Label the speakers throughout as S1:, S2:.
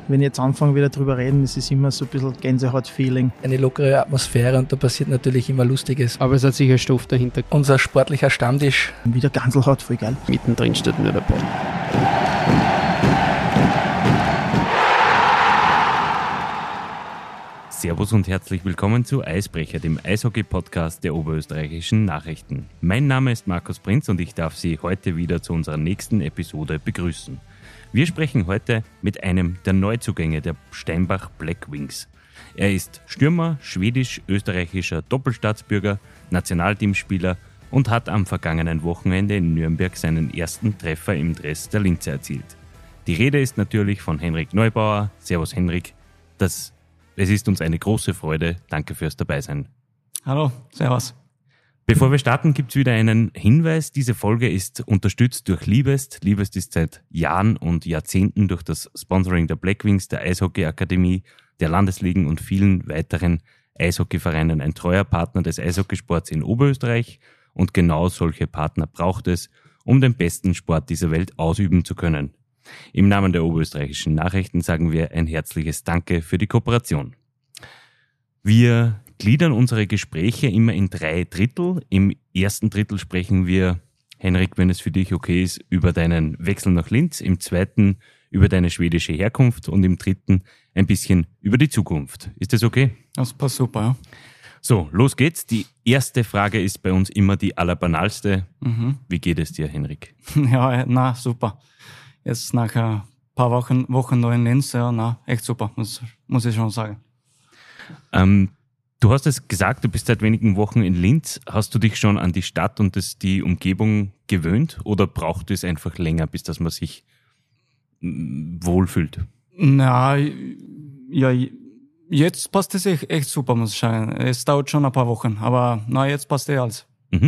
S1: wenn ich jetzt anfange wieder drüber reden, ist es immer so ein bisschen Gänsehaut-Feeling.
S2: Eine lockere Atmosphäre und da passiert natürlich immer Lustiges.
S3: Aber es hat sicher Stoff dahinter.
S2: Unser sportlicher Stammtisch.
S1: Wieder Ganselhaut, voll geil.
S3: Mittendrin steht nur der Ball.
S4: Servus und herzlich willkommen zu Eisbrecher, dem Eishockey-Podcast der Oberösterreichischen Nachrichten. Mein Name ist Markus Prinz und ich darf Sie heute wieder zu unserer nächsten Episode begrüßen. Wir sprechen heute mit einem der Neuzugänge der Steinbach Black Wings. Er ist Stürmer, schwedisch-österreichischer Doppelstaatsbürger, Nationalteamspieler und hat am vergangenen Wochenende in Nürnberg seinen ersten Treffer im Dress der Linzer erzielt. Die Rede ist natürlich von Henrik Neubauer. Servus Henrik, es ist uns eine große Freude. Danke fürs Dabeisein.
S1: Hallo, servus.
S4: Bevor wir starten, gibt es wieder einen Hinweis. Diese Folge ist unterstützt durch Liebest. Liebest ist seit Jahren und Jahrzehnten durch das Sponsoring der Black Wings, der Eishockey-Akademie, der Landesligen und vielen weiteren Eishockeyvereinen ein treuer Partner des Eishockeysports in Oberösterreich. Und genau solche Partner braucht es, um den besten Sport dieser Welt ausüben zu können. Im Namen der Oberösterreichischen Nachrichten sagen wir ein herzliches Danke für die Kooperation. Wir gliedern unsere Gespräche immer in 3 Drittel. Im ersten Drittel sprechen wir, Henrik, wenn es für dich okay ist, über deinen Wechsel nach Linz, im zweiten über deine schwedische Herkunft und im dritten ein bisschen über die Zukunft. Ist das okay?
S1: Das passt super, ja.
S4: So, los geht's. Die erste Frage ist bei uns immer die allerbanalste. Wie geht es dir, Henrik?
S1: Ja, super. Jetzt nach ein paar Wochen noch in Linz, ja, echt super, muss ich schon sagen.
S4: Du hast es gesagt, du bist seit wenigen Wochen in Linz. Hast du dich schon an die Stadt und die Umgebung gewöhnt oder braucht es einfach länger, bis dass man sich wohlfühlt?
S1: Na, ja, jetzt passt es echt super, muss ich sagen. Es dauert schon ein paar Wochen, aber jetzt passt alles.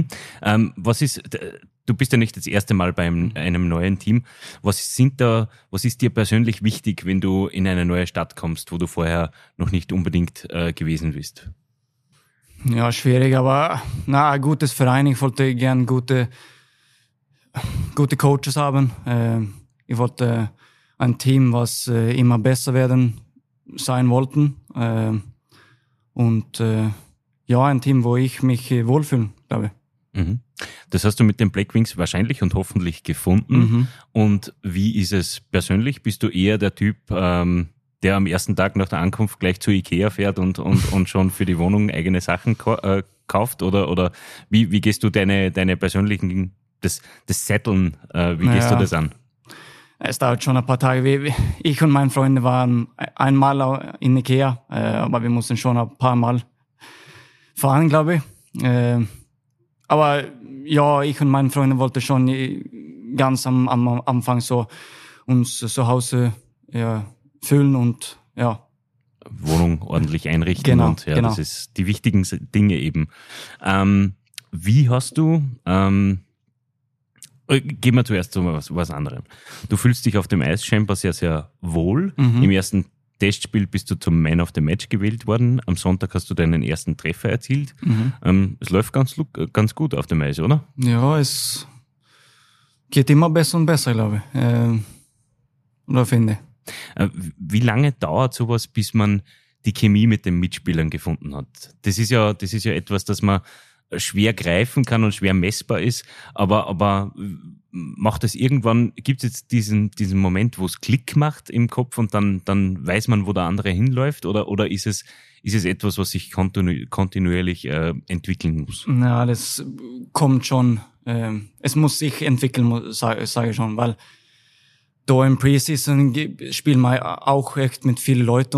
S4: Du bist ja nicht das erste Mal bei einem neuen Team. Was ist dir persönlich wichtig, wenn du in eine neue Stadt kommst, wo du vorher noch nicht unbedingt gewesen bist?
S1: Ja, schwierig, aber ein gutes Verein. Ich wollte gern gute Coaches haben. Ich wollte ein Team, was immer besser sein wollten. Und ein Team, wo ich mich wohlfühle, glaube ich.
S4: Das hast du mit den Black Wings wahrscheinlich und hoffentlich gefunden. Und wie ist es persönlich? Bist du eher der Typ, der am ersten Tag nach der Ankunft gleich zu Ikea fährt und schon für die Wohnung eigene Sachen kauft? Oder wie gehst du deine persönlichen, das Setteln, wie gehst du das an?
S1: Es dauert schon ein paar Tage. Ich und meine Freunde waren einmal in Ikea, aber wir mussten schon ein paar Mal fahren, glaube ich. Aber ja, ich und meine Freunde wollten schon ganz am Anfang so uns zu Hause fühlen und ja.
S4: Wohnung ordentlich einrichten.
S1: Genau,
S4: und
S1: genau.
S4: Das ist die wichtigen Dinge eben. Wie hast du, gehen wir zuerst zu was anderem. Du fühlst dich auf dem Eis scheinbar sehr, sehr wohl. Im ersten Testspiel bist du zum Man of the Match gewählt worden. Am Sonntag hast du deinen ersten Treffer erzielt. Es läuft ganz gut auf dem Eis, oder?
S1: Ja, es geht immer besser und besser, glaube ich. Oder finde.
S4: Wie lange dauert sowas, bis man die Chemie mit den Mitspielern gefunden hat? Das ist ja etwas, das man schwer greifen kann und schwer messbar ist, aber macht es irgendwann, gibt es jetzt diesen Moment, wo es Klick macht im Kopf und dann weiß man, wo der andere hinläuft, oder ist es etwas, was sich kontinuierlich entwickeln muss?
S1: Ja, das kommt schon, es muss sich entwickeln, sage ich schon, weil da im Preseason spielen wir auch echt mit vielen Leuten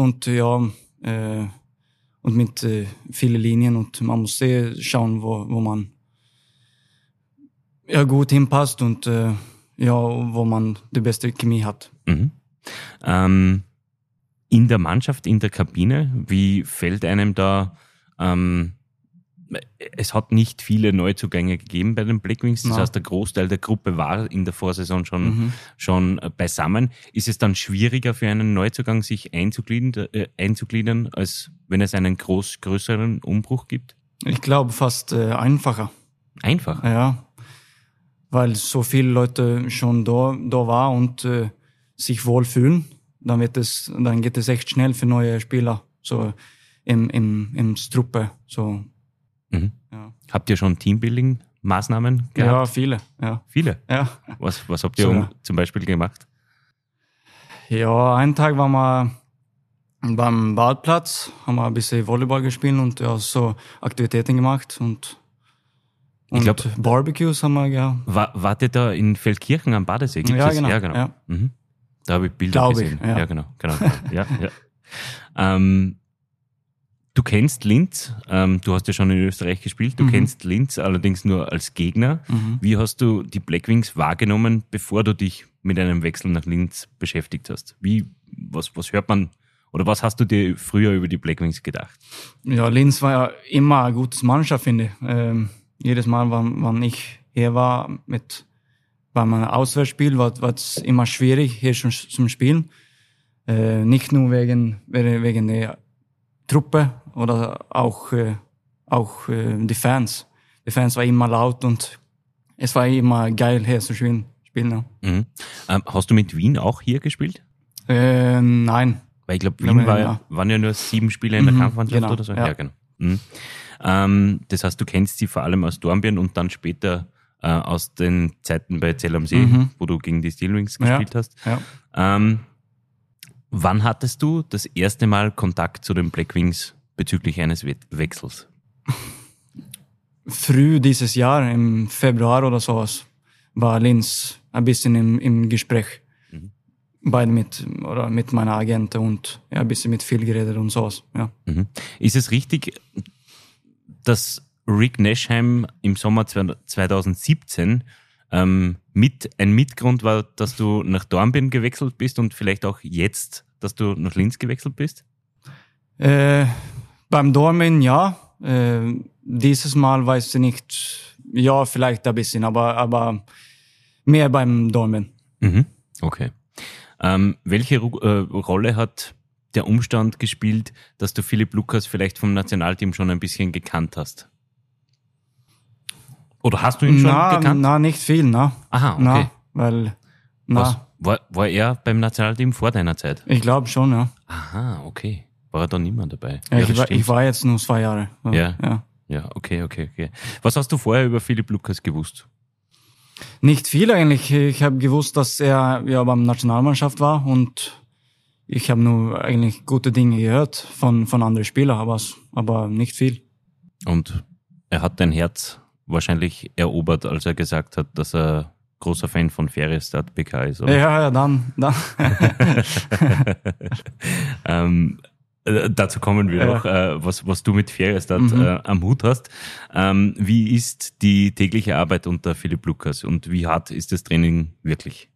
S1: und mit vielen Linien und man muss schauen, wo man gut hinpasst und wo man die beste Chemie hat.
S4: In der Mannschaft, in der Kabine, wie fällt einem da, es hat nicht viele Neuzugänge gegeben bei den Black Wings, das heißt, der Großteil der Gruppe war in der Vorsaison schon beisammen. Ist es dann schwieriger für einen Neuzugang, sich einzugliedern, als wenn es einen größeren Umbruch gibt?
S1: Ich glaube fast einfacher.
S4: Einfacher?
S1: Ja, weil so viele Leute schon da war und sich wohlfühlen. dann geht es echt schnell für neue Spieler, so im Truppe. So.
S4: Mhm.
S1: Ja.
S4: Habt ihr schon Teambuilding-Maßnahmen gehabt?
S1: Ja, viele. Ja.
S4: Viele?
S1: Ja.
S4: Was habt ihr
S1: So, ja.
S4: zum Beispiel gemacht?
S1: Ja, einen Tag waren wir beim Badplatz, haben wir ein bisschen Volleyball gespielt und ja, so Aktivitäten gemacht und
S4: Ich glaub,
S1: Barbecues haben wir gehabt.
S4: Wart ihr da in Feldkirchen am Badesee? Gibt's
S1: Ja,
S4: das?
S1: genau.
S4: Ja, genau.
S1: Ja.
S4: Mhm. Da habe ich Bilder
S1: Glaub
S4: gesehen.
S1: ich, ja.
S4: Ja, genau. Ja, ja. Du kennst Linz, du hast ja schon in Österreich gespielt, du kennst Linz allerdings nur als Gegner. Wie hast du die Blackwings wahrgenommen, bevor du dich mit einem Wechsel nach Linz beschäftigt hast? Was hört man oder was hast du dir früher über die Blackwings gedacht?
S1: Ja, Linz war ja immer eine gute Mannschaft, finde ich. Jedes Mal, wann ich hier war, bei meinem Auswärtsspiel, war es immer schwierig, hier schon zum Spielen. Nicht nur wegen der Truppe oder auch die Fans. Die Fans waren immer laut und es war immer geil, hier zu spielen. Ja.
S4: Mhm. Hast du mit Wien auch hier gespielt?
S1: Nein.
S4: Weil ich glaube, Wien
S1: Ja.
S4: waren ja nur 7 Spieler in der Kampfmannschaft
S1: genau,
S4: oder so.
S1: ja.
S4: Ja, genau. Mhm. Das heißt, du kennst sie vor allem aus Dornbirn und dann später aus den Zeiten bei Zell am See, wo du gegen die Steelwings gespielt hast.
S1: Ja.
S4: Wann hattest du das erste Mal Kontakt zu den Blackwings bezüglich eines Wechsels?
S1: Früh dieses Jahr, im Februar oder sowas, war Linz ein bisschen im Gespräch. Beide mit meiner Agentin und ja, ein bisschen mit viel geredet und sowas. Ja.
S4: Mhm. Ist es richtig, dass Rick Nashheim im Sommer 2017 ein Mitgrund war, dass du nach Dornbirn gewechselt bist und vielleicht auch jetzt, dass du nach Linz gewechselt bist?
S1: Beim Dornbirn ja. Dieses Mal weiß ich nicht. Ja, vielleicht ein bisschen, aber mehr beim Dornbirn.
S4: Mhm. Okay. Welche Rolle hat der Umstand gespielt, dass du Philipp Lucas vielleicht vom Nationalteam schon ein bisschen gekannt hast? Oder hast du ihn schon gekannt?
S1: Na, nicht viel, na.
S4: Aha, okay.
S1: Na, weil, na,
S4: War er beim Nationalteam vor deiner Zeit?
S1: ich glaube schon, ja.
S4: Aha, okay. War er da niemand dabei?
S1: Ja,
S4: das
S1: ich
S4: stimmt.
S1: war jetzt nur 2 Jahre.
S4: Ja. Ja, okay. Was hast du vorher über Philipp Lucas gewusst?
S1: Nicht viel eigentlich. Ich habe gewusst, dass er ja beim Nationalmannschaft war und ich habe nur eigentlich gute Dinge gehört von anderen Spielern, aber nicht viel.
S4: Und er hat dein Herz wahrscheinlich erobert, als er gesagt hat, dass er großer Fan von Färjestad BK ist, oder?
S1: Ja, dann.
S4: Dazu kommen wir noch, was du mit Färjestad am Hut hast. Wie ist die tägliche Arbeit unter Philipp Lucas und wie hart ist das Training wirklich?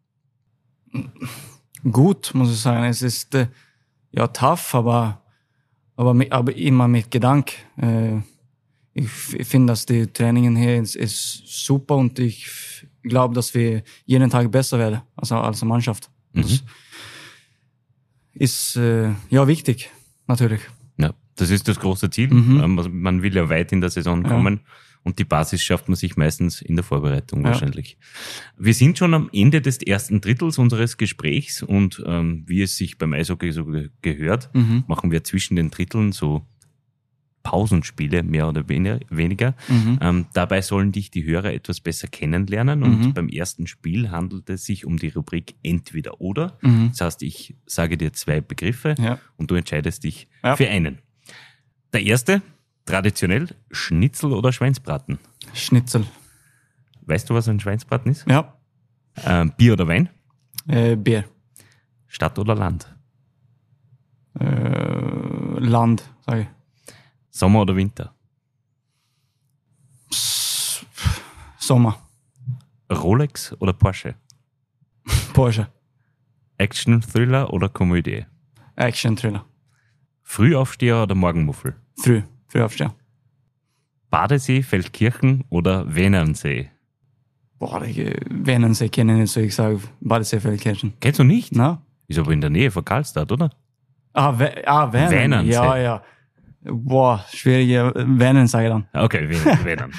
S1: Gut, muss ich sagen. Es ist ja tough, aber immer mit Gedanke. Ich finde, dass die Trainingen hier ist super und ich glaube, dass wir jeden Tag besser werden, also als Mannschaft. Das ist ja wichtig, natürlich.
S4: Ja, das ist das große Ziel. Man will ja weit in der Saison kommen und die Basis schafft man sich meistens in der Vorbereitung wahrscheinlich. Wir sind schon am Ende des ersten Drittels unseres Gesprächs und wie es sich beim Eishockey so gehört, machen wir zwischen den Dritteln so Pausenspiele, mehr oder weniger. Dabei sollen dich die Hörer etwas besser kennenlernen und beim ersten Spiel handelt es sich um die Rubrik Entweder oder. Das heißt, ich sage dir 2 Begriffe und du entscheidest dich für einen. Der erste, traditionell, Schnitzel oder Schweinsbraten?
S1: Schnitzel.
S4: Weißt du, was ein Schweinsbraten ist?
S1: Ja.
S4: Bier oder Wein?
S1: Bier.
S4: Stadt oder Land?
S1: Land, sage ich.
S4: Sommer oder Winter?
S1: Sommer.
S4: Rolex oder Porsche?
S1: Porsche.
S4: Action, Thriller oder Komödie?
S1: Action, Thriller.
S4: Frühaufsteher oder Morgenmuffel?
S1: Früh aufstehen.
S4: Badesee, Feldkirchen oder Wernernsee?
S1: Boah, Wernernsee kenne ich nicht so, ich sage Badesee, Feldkirchen.
S4: Kennst du nicht?
S1: Na?
S4: Ist aber in der Nähe von Karlstadt, oder?
S1: Werner.
S4: Wernernsee.
S1: Ja. Boah, schwierige Venen, sage ich dann.
S4: Okay, Vänern.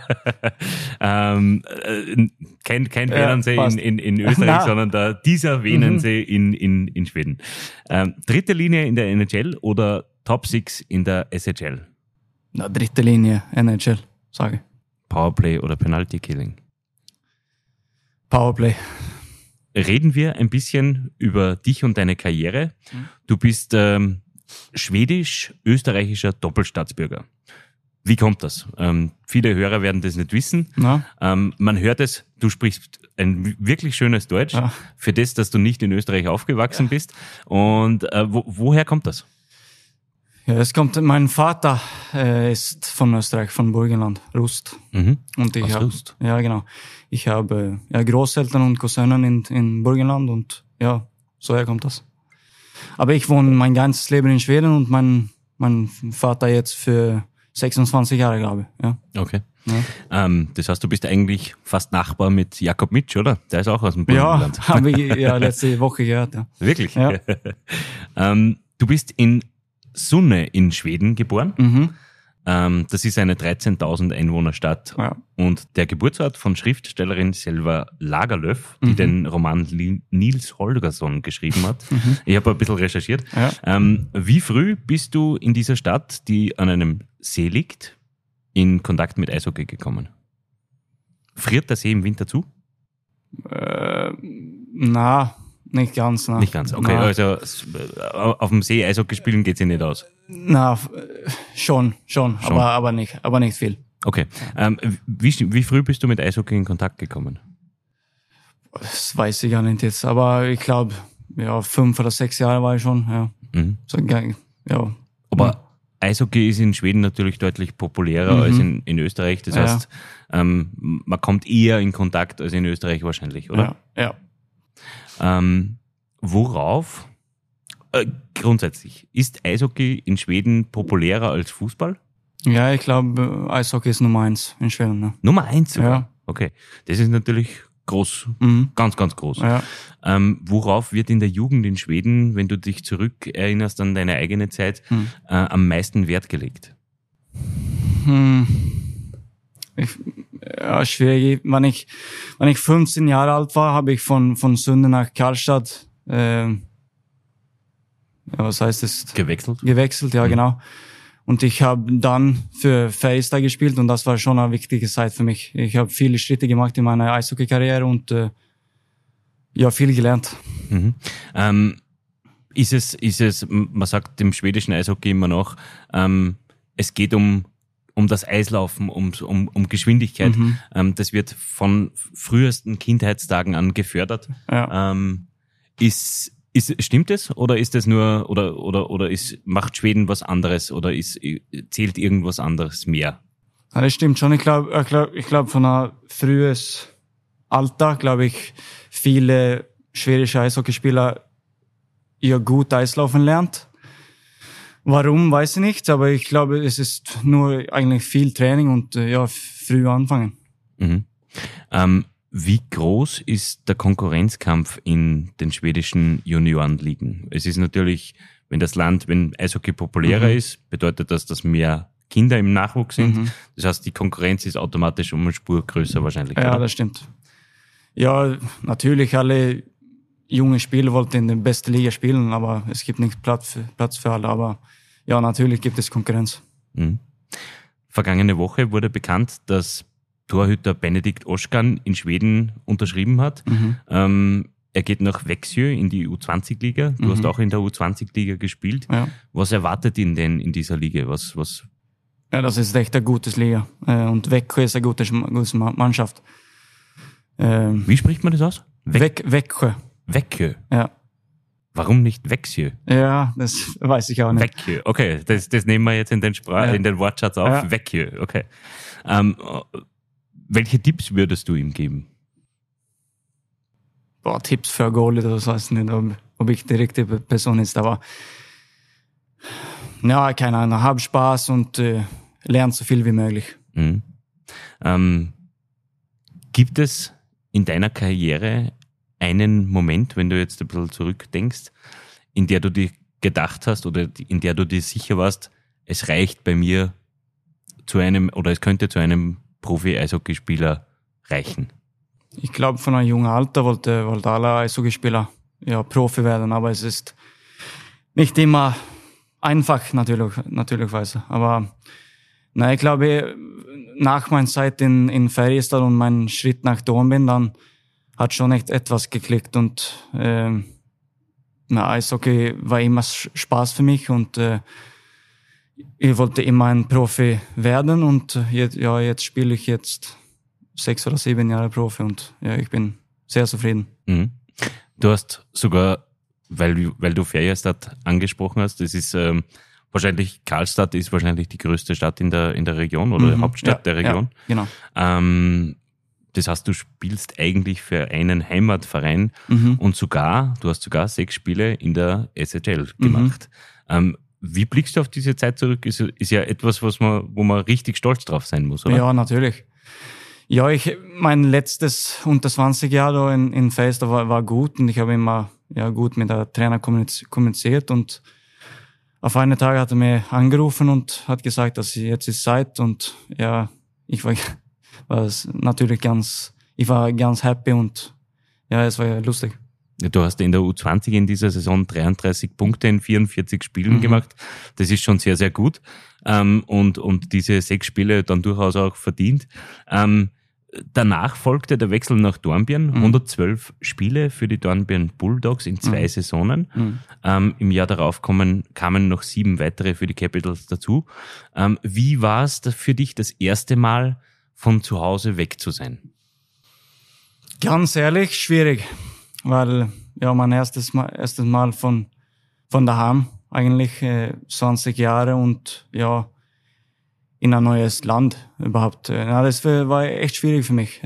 S4: Kein Vänernse in Österreich, sondern dieser Vänernse in Schweden. Dritte Linie in der NHL oder Top 6 in der SHL?
S1: Na, dritte Linie, NHL, sage ich.
S4: Powerplay oder Penalty Killing?
S1: Powerplay.
S4: Reden wir ein bisschen über dich und deine Karriere. Du bist schwedisch-österreichischer Doppelstaatsbürger. Wie kommt das? Viele Hörer werden das nicht wissen. Man hört es, du sprichst ein wirklich schönes Deutsch für das, dass du nicht in Österreich aufgewachsen bist. Und woher kommt das?
S1: Ja, es kommt, mein Vater ist von Österreich, von Burgenland, Rust. Und ich habe,
S4: Rust?
S1: Ja, genau. Ich habe Großeltern und Cousinen in Burgenland und ja, so her kommt das. Aber ich wohne mein ganzes Leben in Schweden und mein Vater jetzt für 26 Jahre, glaube ich. Ja.
S4: Okay.
S1: Ja.
S4: Das heißt, du bist eigentlich fast Nachbar mit Jakob Mitsch, oder? Der ist auch aus dem Burgenland.
S1: Ja, habe ich letzte Woche gehört. Ja.
S4: Wirklich?
S1: Ja.
S4: Du bist in Sunne in Schweden geboren. Das ist eine 13.000 Einwohnerstadt.
S1: Ja.
S4: Und der Geburtsort von Schriftstellerin Selva Lagerlöf, die den Roman Nils Holgersson geschrieben hat. Ich habe ein bisschen recherchiert.
S1: Ja.
S4: Wie früh bist du in dieser Stadt, die an einem See liegt, in Kontakt mit Eishockey gekommen? Friert der See im Winter zu?
S1: Na, nicht ganz. Na.
S4: Nicht ganz, okay.
S1: Na.
S4: Also auf dem See Eishockey spielen geht sich nicht aus.
S1: Na, schon. Aber nicht viel.
S4: Okay. Wie früh bist du mit Eishockey in Kontakt gekommen?
S1: Das weiß ich gar nicht jetzt, aber ich glaube, 5 oder 6 Jahre war ich schon. Ja. So, ja.
S4: Aber Eishockey ist in Schweden natürlich deutlich populärer als in Österreich. Das heißt, man kommt eher in Kontakt als in Österreich wahrscheinlich, oder?
S1: Ja.
S4: Worauf, grundsätzlich, ist Eishockey in Schweden populärer als Fußball?
S1: Ja, ich glaube, Eishockey ist Nummer 1 in Schweden. Ne?
S4: Nummer 1 sogar?
S1: Ja.
S4: Okay. Das ist natürlich groß. Ganz, ganz groß.
S1: Ja.
S4: Worauf wird in der Jugend in Schweden, wenn du dich zurückerinnerst an deine eigene Zeit, am meisten Wert gelegt?
S1: Schwierig. Wenn ich 15 Jahre alt war, habe ich von Sunne nach Karlstad, was heißt es? Gewechselt, ja, genau. Und ich habe dann für Färjestad gespielt und das war schon eine wichtige Zeit für mich. Ich habe viele Schritte gemacht in meiner Eishockey-Karriere und viel gelernt.
S4: Ist es, man sagt dem schwedischen Eishockey immer noch, es geht um das Eislaufen, um Geschwindigkeit. Das wird von frühesten Kindheitstagen an gefördert.
S1: Ja.
S4: Stimmt es oder ist das nur oder macht Schweden was anderes oder zählt irgendwas anderes mehr?
S1: Ja, das stimmt schon. Ich glaube von einem frühes Alter, glaube ich, viele schwedische Eishockeyspieler gut Eislaufen lernt. Warum, weiß ich nicht, aber ich glaube, es ist nur eigentlich viel Training und früh anfangen.
S4: Wie groß ist der Konkurrenzkampf in den schwedischen Juniorenligen? Es ist natürlich, wenn Eishockey populärer ist, bedeutet das, dass mehr Kinder im Nachwuchs sind. Das heißt, die Konkurrenz ist automatisch um eine Spur größer wahrscheinlich.
S1: Ja,
S4: oder?
S1: Das stimmt. Ja, natürlich, alle junge Spieler wollten in der besten Liga spielen, aber es gibt nicht Platz für alle. Aber ja, natürlich gibt es Konkurrenz.
S4: Vergangene Woche wurde bekannt, dass Torhüter Benedikt Oskar in Schweden unterschrieben hat. Er geht nach Växjö in die U20-Liga. Du hast auch in der U20-Liga gespielt.
S1: Ja.
S4: Was erwartet ihn denn in dieser Liga? Was?
S1: Ja, das ist echt eine gute Liga. Und Växjö ist eine gute Mannschaft.
S4: Wie spricht man das aus?
S1: Växjö.
S4: Växjö?
S1: Ja.
S4: Warum nicht Växjö?
S1: Ja, das weiß ich auch nicht.
S4: Växjö, okay. Das nehmen wir jetzt in den Wortschatz auf.
S1: Ja.
S4: Växjö, okay. Welche Tipps würdest du ihm geben?
S1: Tipps für ein Goalie, das weiß ich nicht, ob ich die richtige Person ist, aber ja, keine Ahnung, hab Spaß und lern so viel wie möglich.
S4: Gibt es in deiner Karriere einen Moment, wenn du jetzt ein bisschen zurückdenkst, in der du dir gedacht hast oder in der du dir sicher warst, es reicht bei mir es könnte zu einem Profi-Eishockeyspieler reichen?
S1: Ich glaube, von einem jungen Alter wollte alle Eishockeyspieler Profi werden, aber es ist nicht immer einfach, natürlicherweise. Aber ich glaube, nach meiner Zeit in Färjestad und meinem Schritt nach Dornbirn, dann hat schon echt etwas geklickt und Eishockey war immer Spaß für mich und ich wollte immer ein Profi werden und jetzt spiele ich 6 oder 7 Jahre Profi und ich bin sehr zufrieden.
S4: Mhm. Du hast sogar, weil du Färjestad angesprochen hast, das ist Karlstad ist wahrscheinlich die größte Stadt in der Region oder Hauptstadt der Region.
S1: Ja, genau.
S4: Das heißt, du spielst eigentlich für einen Heimatverein und du hast sogar 6 Spiele in der SHL gemacht. Wie blickst du auf diese Zeit zurück? Ist ja etwas, wo man richtig stolz drauf sein muss, oder?
S1: Ja, natürlich. Ja, mein letztes unter 20 Jahr da in Färjestad war gut und ich habe immer gut mit der Trainer kommuniziert und auf einen Tag hat er mir angerufen und hat gesagt, dass jetzt ist Zeit und ich war ganz happy und es war lustig.
S4: Du hast in der U20 in dieser Saison 33 Punkte in 44 Spielen gemacht. Das ist schon sehr, sehr gut. Und diese 6 Spiele dann durchaus auch verdient. Danach folgte der Wechsel nach Dornbirn. 112 Spiele für die Dornbirn Bulldogs in 2 Saisonen. Im Jahr darauf kamen noch 7 weitere für die Capitals dazu. Wie war es für dich, das erste Mal von zu Hause weg zu sein?
S1: Ganz ehrlich, schwierig. Weil mein erstes Mal von daheim eigentlich 20 Jahre und in ein neues Land überhaupt. Das war echt schwierig für mich.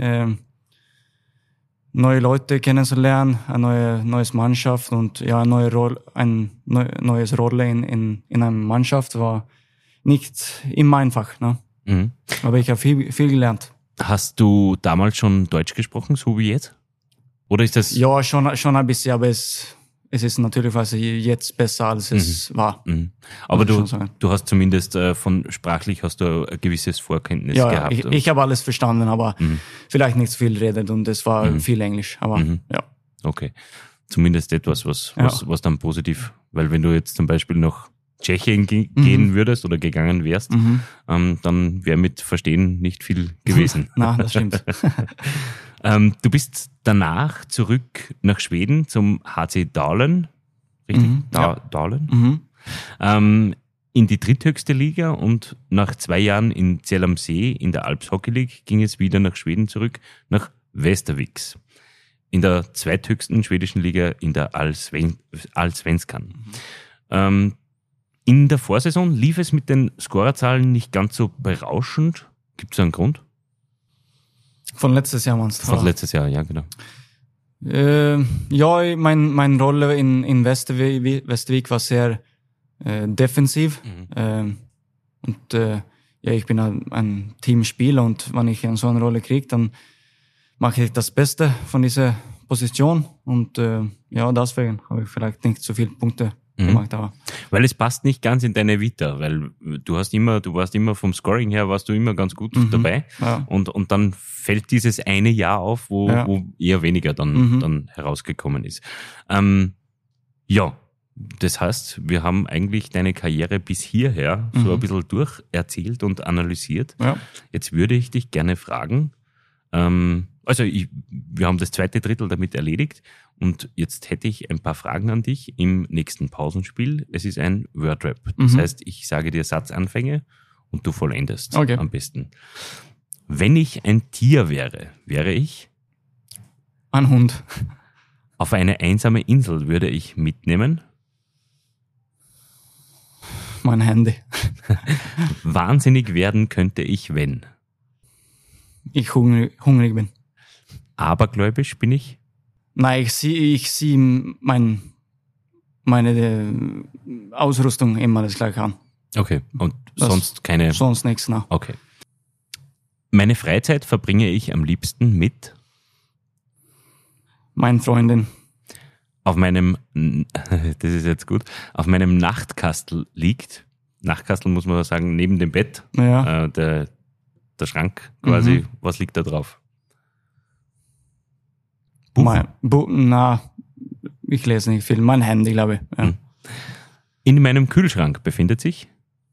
S1: Neue Leute kennenzulernen, eine neues Mannschaft und ein neues Rolle in einer Mannschaft war nicht immer einfach. Ne? Aber ich habe viel gelernt.
S4: Hast du damals schon Deutsch gesprochen, so wie jetzt? Oder ist das?
S1: Ja, schon ein bisschen, aber es ist natürlich jetzt besser, als es war.
S4: Aber du hast zumindest sprachlich hast du ein gewisses Vorkenntnis gehabt.
S1: Ja, ich habe alles verstanden, aber vielleicht nicht so viel redet und es war viel Englisch. Aber
S4: Okay, zumindest etwas, was dann positiv, weil wenn du jetzt zum Beispiel nach Tschechien gehen würdest oder gegangen wärst, dann wäre mit Verstehen nicht viel gewesen.
S1: Na, das stimmt.
S4: Du bist danach zurück nach Schweden zum HC Dahlen, richtig? Dahlen? In die dritthöchste Liga und nach 2 Jahren in Zell am See in der Alps Hockey League ging es wieder nach Schweden zurück, nach Västerviks. In der zweithöchsten schwedischen Liga in der Allsvenskan. In der Vorsaison lief es mit den Scorerzahlen nicht ganz so berauschend. Gibt es einen Grund?
S1: Von letztes Jahr meinst du?
S4: Von letztes Jahr, ja, genau.
S1: Meine Rolle in Västervik war sehr defensiv. Ich bin ein Teamspieler und wenn ich so eine Rolle kriege, dann mache ich das Beste von dieser Position und deswegen habe ich vielleicht nicht so viele Punkte gemacht. Aber.
S4: Weil es passt nicht ganz in deine Vita, weil du warst immer vom Scoring her, warst du immer ganz gut dabei und dann fällt dieses eine Jahr auf, wo eher weniger dann herausgekommen ist. Das heißt, wir haben eigentlich deine Karriere bis hierher so ein bisschen durcherzählt und analysiert. Ja. Jetzt würde ich dich gerne fragen, wir haben das 2. Drittel damit erledigt und jetzt hätte ich ein paar Fragen an dich im nächsten Pausenspiel. Es ist ein Wordrap. Das heißt, ich sage dir Satzanfänge und du vollendest am besten. Wenn ich ein Tier wäre ich?
S1: Ein Hund.
S4: Auf eine einsame Insel würde ich mitnehmen?
S1: Mein Handy.
S4: Wahnsinnig werden könnte ich, wenn?
S1: Ich hungrig bin.
S4: Abergläubisch bin ich?
S1: Nein, ich sehe meine Ausrüstung immer das gleiche an.
S4: Okay, und sonst keine?
S1: Sonst nichts, ne?
S4: Okay. Meine Freizeit verbringe ich am liebsten mit?
S1: Meine Freundin.
S4: Das ist jetzt gut, auf meinem Nachtkastel liegt? Nachtkastel, muss man sagen, neben dem Bett.
S1: Ja.
S4: Der Schrank quasi. Was liegt da drauf? Buch?
S1: Ich lese nicht viel. Mein Handy, glaube ich. Ja.
S4: In meinem Kühlschrank befindet sich?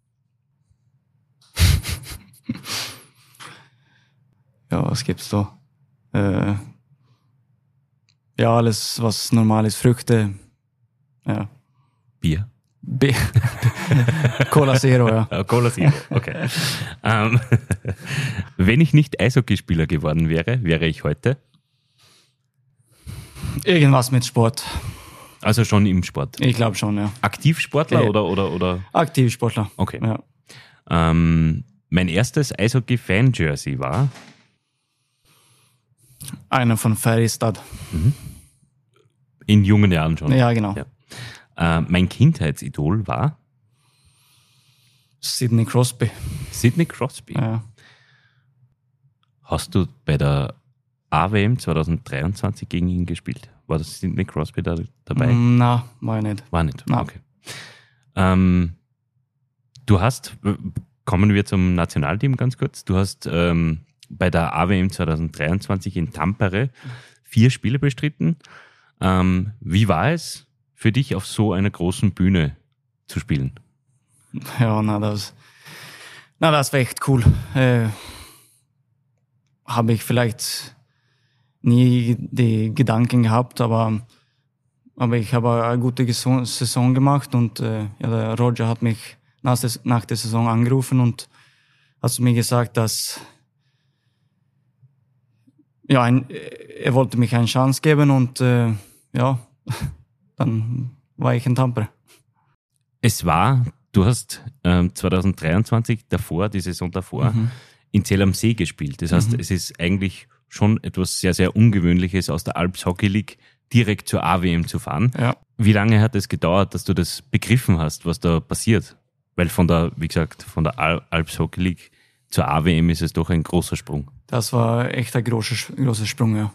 S1: Ja, was gibt's da? Ja, alles, was normal ist. Früchte. Ja.
S4: Bier.
S1: Cola Zero, ja.
S4: Cola Zero, okay. Wenn ich nicht Eishockeyspieler geworden wäre, wäre ich heute?
S1: Irgendwas mit Sport.
S4: Also schon im Sport?
S1: Ich glaube schon, ja.
S4: Aktivsportler oder?
S1: Aktivsportler.
S4: Okay.
S1: Ja.
S4: Mein erstes Eishockey-Fan-Jersey war?
S1: Einer von Färjestad.
S4: In jungen Jahren schon?
S1: Ja, genau.
S4: Ja. Mein Kindheitsidol war?
S1: Sidney Crosby.
S4: Sidney Crosby?
S1: Ja.
S4: Hast du bei der AWM 2023 gegen ihn gespielt? War das Sidney Crosby da dabei?
S1: Na, war ich nicht.
S4: War nicht?
S1: Na.
S4: Okay. Du hast, kommen wir zum Nationalteam ganz kurz, du hast bei der AWM 2023 in Tampere 4 Spiele bestritten. Wie war es für dich, auf so einer großen Bühne zu spielen?
S1: Ja, das war echt cool. Habe ich vielleicht nie die Gedanken gehabt, aber ich habe eine gute Saison gemacht und der Roger hat mich nach der Saison angerufen und hat mir gesagt, dass er wollte mich eine Chance geben und dann war ich in Tampere.
S4: Du hast 2023 die Saison davor, in Zell am See gespielt. Das heißt, es ist eigentlich schon etwas sehr, sehr Ungewöhnliches, aus der Alps Hockey League direkt zur AWM zu fahren.
S1: Ja.
S4: Wie lange hat es gedauert, dass du das begriffen hast, was da passiert? Weil von der Alps Hockey League zur AWM ist es doch ein großer Sprung. Das
S1: war echt ein großer Sprung, ja.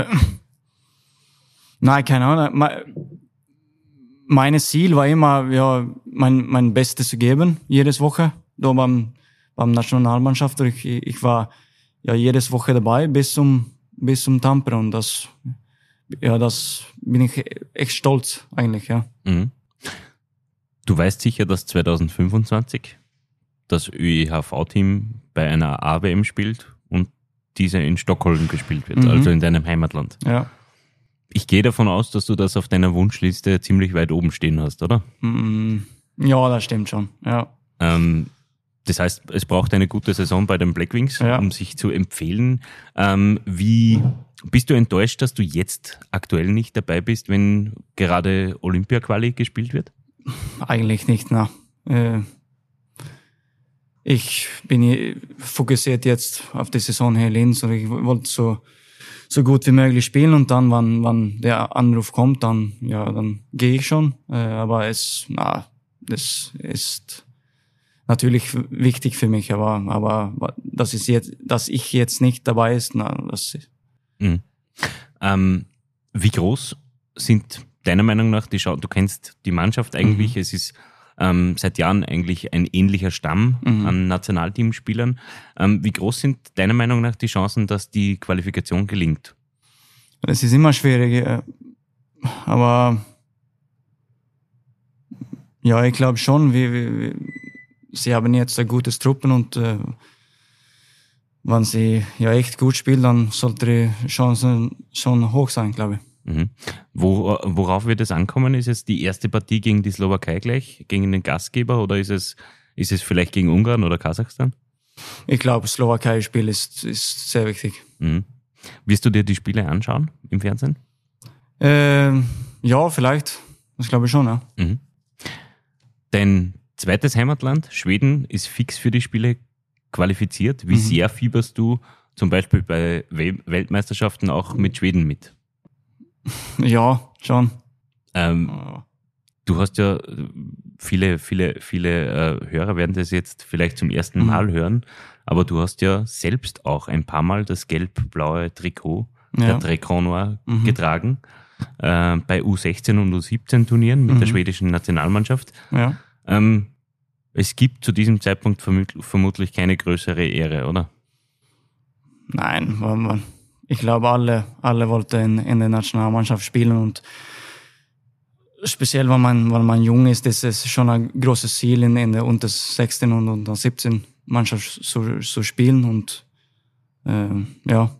S1: Nein, keine Ahnung. Mein Ziel war immer, mein Bestes zu geben, jedes Woche, da beim Nationalmannschaft. Ich war jedes Woche dabei bis zum Tampere und das bin ich echt stolz eigentlich, ja.
S4: Mhm. Du weißt sicher, dass 2025 das ÖEHV-Team bei einer AWM spielt und diese in Stockholm gespielt wird, also in deinem Heimatland.
S1: Ja.
S4: Ich gehe davon aus, dass du das auf deiner Wunschliste ziemlich weit oben stehen hast, oder?
S1: Ja, das stimmt schon, ja.
S4: Das heißt, es braucht eine gute Saison bei den Blackwings, um sich zu empfehlen. Wie bist du enttäuscht, dass du jetzt aktuell nicht dabei bist, wenn gerade Olympia-Quali gespielt wird?
S1: Eigentlich nicht, na. Ich bin fokussiert jetzt auf die Saison hier in Linz und ich wollte so gut wie möglich spielen und dann, wann der Anruf kommt, dann gehe ich schon. Aber das ist natürlich wichtig für mich, aber dass ich jetzt nicht dabei ist, das ist.
S4: Wie groß sind deiner Meinung nach die Chancen? Du kennst die Mannschaft eigentlich, es ist seit Jahren eigentlich ein ähnlicher Stamm an Nationalteamspielern. Wie groß sind deiner Meinung nach die Chancen, dass die Qualifikation gelingt?
S1: Es ist immer schwierig, aber ja, ich glaube schon, sie haben jetzt ein gutes Truppen und wenn sie echt gut spielen, dann sollte die Chancen schon hoch sein, glaube ich.
S4: Worauf wird es ankommen? Ist es die erste Partie gegen die Slowakei gleich, gegen den Gastgeber, oder ist es vielleicht gegen Ungarn oder Kasachstan?
S1: Ich glaube, das Slowakei-Spiel ist sehr wichtig.
S4: Wirst du dir die Spiele anschauen im Fernsehen?
S1: Ja, vielleicht. Das glaube ich schon, ja.
S4: Dein zweites Heimatland, Schweden, ist fix für die Spiele qualifiziert. Wie sehr fieberst du zum Beispiel bei Weltmeisterschaften auch mit Schweden mit?
S1: Ja, schon.
S4: Du hast ja viele Hörer werden das jetzt vielleicht zum ersten Mal hören, aber du hast ja selbst auch ein paar Mal das gelb-blaue Trikot der Trikot Noir getragen bei U16 und U17 Turnieren mit der schwedischen Nationalmannschaft.
S1: Ja.
S4: es gibt zu diesem Zeitpunkt vermutlich keine größere Ehre, oder?
S1: Nein, ich glaube, alle wollten in der Nationalmannschaft spielen und speziell, wenn man jung ist, ist es schon ein großes Ziel, in der unter 16 und unter 17 Mannschaft zu spielen und ja.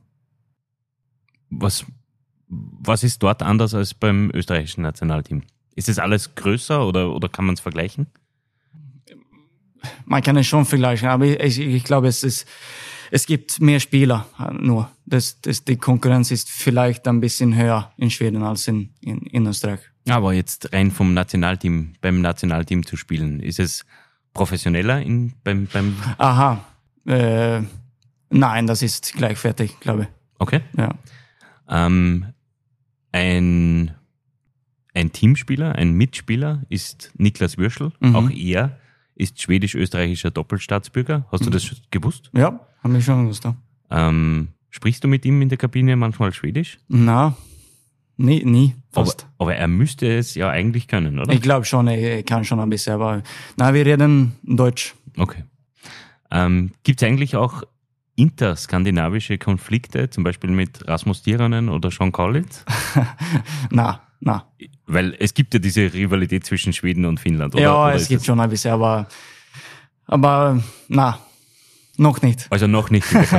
S4: Was ist dort anders als beim österreichischen Nationalteam? Ist es alles größer oder kann man es vergleichen?
S1: Man kann es schon vergleichen, aber ich glaube, es gibt mehr Spieler nur. Die Konkurrenz ist vielleicht ein bisschen höher in Schweden als in Österreich.
S4: Aber jetzt rein beim Nationalteam zu spielen, ist es professioneller beim?
S1: Aha, nein, das ist gleichwertig, glaube ich.
S4: Okay.
S1: Ja.
S4: Ein Teamspieler, ein Mitspieler ist Niklas Würschel. Auch er ist schwedisch-österreichischer Doppelstaatsbürger. Hast du das gewusst?
S1: Ja, habe ich schon gewusst. Ja.
S4: Sprichst du mit ihm in der Kabine manchmal Schwedisch?
S1: Na, nie fast.
S4: Aber er müsste es ja eigentlich können, oder?
S1: Ich glaube schon, er kann schon ein bisschen, aber wir reden Deutsch.
S4: Okay. Gibt es eigentlich auch interskandinavische Konflikte, zum Beispiel mit Rasmus Tiranen oder Sean Collins?
S1: Na.
S4: Weil es gibt ja diese Rivalität zwischen Schweden und Finnland, oder?
S1: Ja,
S4: oder
S1: es gibt schon ein bisschen, aber noch nicht.
S4: Also noch nicht in der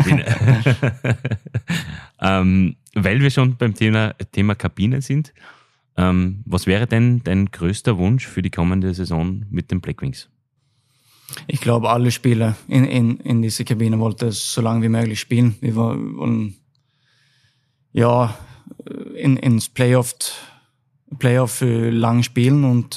S4: Kabine. Weil wir schon beim Thema Kabine sind, was wäre denn dein größter Wunsch für die kommende Saison mit den Blackwings?
S1: Ich glaube, alle Spieler in dieser Kabine wollten so lange wie möglich spielen. Wir wollen ins Playoff für lang spielen und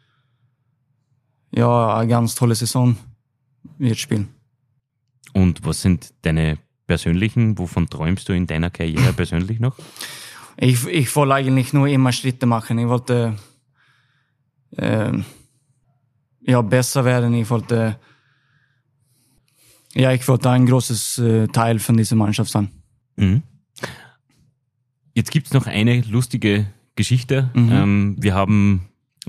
S1: eine ganz tolle Saison wird spielen.
S4: Und was sind deine persönlichen, wovon träumst du in deiner Karriere persönlich noch?
S1: Ich wollte eigentlich nur immer Schritte machen. Ich wollte besser werden. Ich wollte ein großes Teil von dieser Mannschaft sein.
S4: Mhm. Jetzt gibt's noch eine lustige Geschichte. Wir haben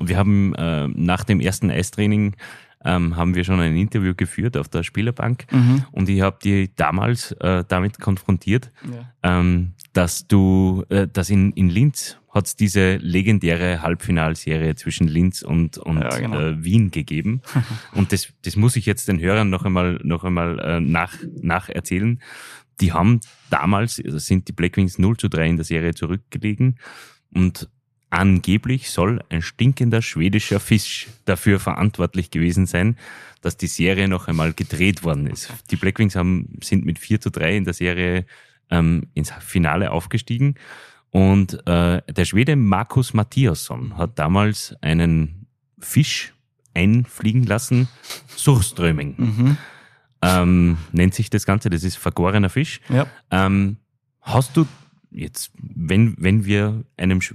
S4: nach dem ersten Eistraining haben wir schon ein Interview geführt auf der Spielerbank und ich habe die damals damit konfrontiert, dass in Linz hat es diese legendäre Halbfinalserie zwischen Linz und Wien gegeben. Und das muss ich jetzt den Hörern noch einmal nacherzählen. Die haben damals, sind die Blackwings 0:3 in der Serie zurückgelegen und angeblich soll ein stinkender schwedischer Fisch dafür verantwortlich gewesen sein, dass die Serie noch einmal gedreht worden ist. Die Blackwings sind mit 4:3 in der Serie ins Finale aufgestiegen und der Schwede Markus Mattiasson hat damals einen Fisch einfliegen lassen, Surströmming. Nennt sich das Ganze, das ist vergorener Fisch.
S1: Ja.
S4: Hast du jetzt, wenn wir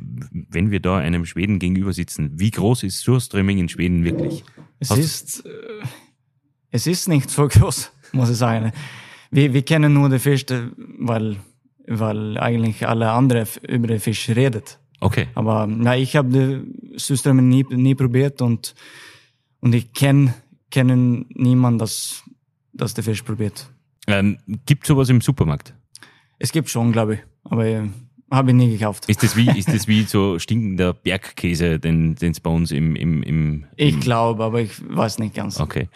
S4: da einem Schweden gegenüber sitzen, wie groß ist Surströmming in Schweden wirklich?
S1: Es ist nicht so groß, muss ich sagen. Wir kennen nur den Fisch, weil eigentlich alle anderen über den Fisch redet.
S4: Okay.
S1: Aber ich habe die Surströmming nie probiert und ich kenne niemanden, das der Fisch probiert.
S4: Gibt es sowas im Supermarkt?
S1: Es gibt schon, glaube ich, aber habe ich nie gekauft.
S4: Ist das wie so stinkender Bergkäse, den es bei uns im
S1: Ich glaube, aber ich weiß nicht ganz.
S4: Okay.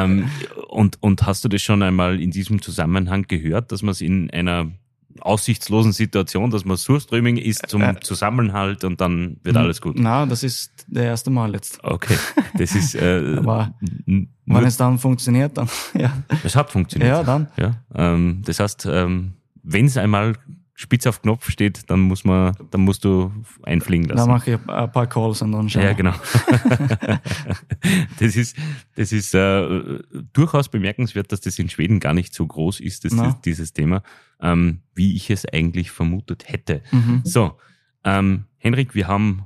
S4: Und hast du das schon einmal in diesem Zusammenhang gehört, dass man es in einer aussichtslosen Situation, dass man Surströmming isst zum Zusammenhalt und dann wird alles gut?
S1: Na, das ist der erste Mal jetzt.
S4: Okay. Das ist
S1: aber wenn es dann funktioniert, dann ja.
S4: Es hat funktioniert.
S1: Ja, dann.
S4: Ja. Das heißt, wenn es einmal spitz auf Knopf steht, dann musst du einfliegen lassen.
S1: Dann mache ich ein paar Calls und dann schauen.
S4: Ja, genau. Das ist durchaus bemerkenswert, dass das in Schweden gar nicht so groß ist, dieses Thema, wie ich es eigentlich vermutet hätte. So, Henrik, wir haben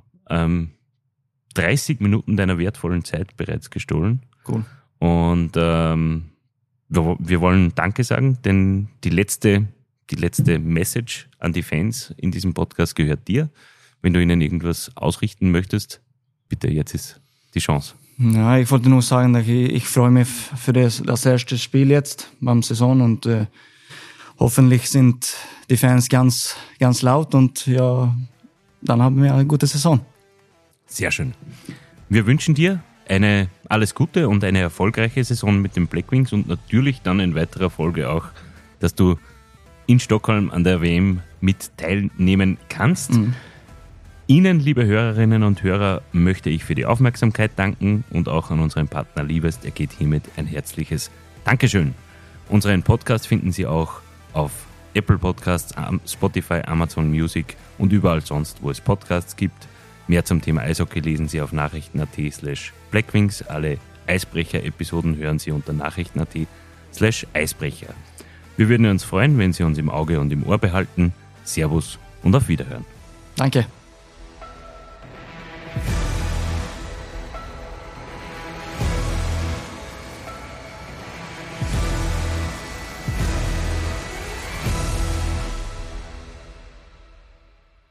S4: 30 Minuten deiner wertvollen Zeit bereits gestohlen.
S1: Cool.
S4: Und wir wollen Danke sagen, denn die letzte Message an die Fans in diesem Podcast gehört dir. Wenn du ihnen irgendwas ausrichten möchtest, bitte, jetzt ist die Chance.
S1: Ja, ich wollte nur sagen, dass ich freue mich für das erste Spiel jetzt beim Saison und hoffentlich sind die Fans ganz, ganz laut und ja, dann haben wir eine gute Saison.
S4: Sehr schön. Wir wünschen dir eine alles Gute und eine erfolgreiche Saison mit den Blackwings und natürlich dann in weiterer Folge auch, dass du in Stockholm an der WM mit teilnehmen kannst. Ihnen, liebe Hörerinnen und Hörer, möchte ich für die Aufmerksamkeit danken und auch an unseren Partner Liebest ergeht hiermit ein herzliches Dankeschön. Unseren Podcast finden Sie auch auf Apple Podcasts, Spotify, Amazon Music und überall sonst, wo es Podcasts gibt. Mehr zum Thema Eishockey lesen Sie auf nachrichten.at/Blackwings. Alle Eisbrecher-Episoden hören Sie unter nachrichten.at/Eisbrecher. Wir würden uns freuen, wenn Sie uns im Auge und im Ohr behalten. Servus und auf Wiederhören.
S1: Danke.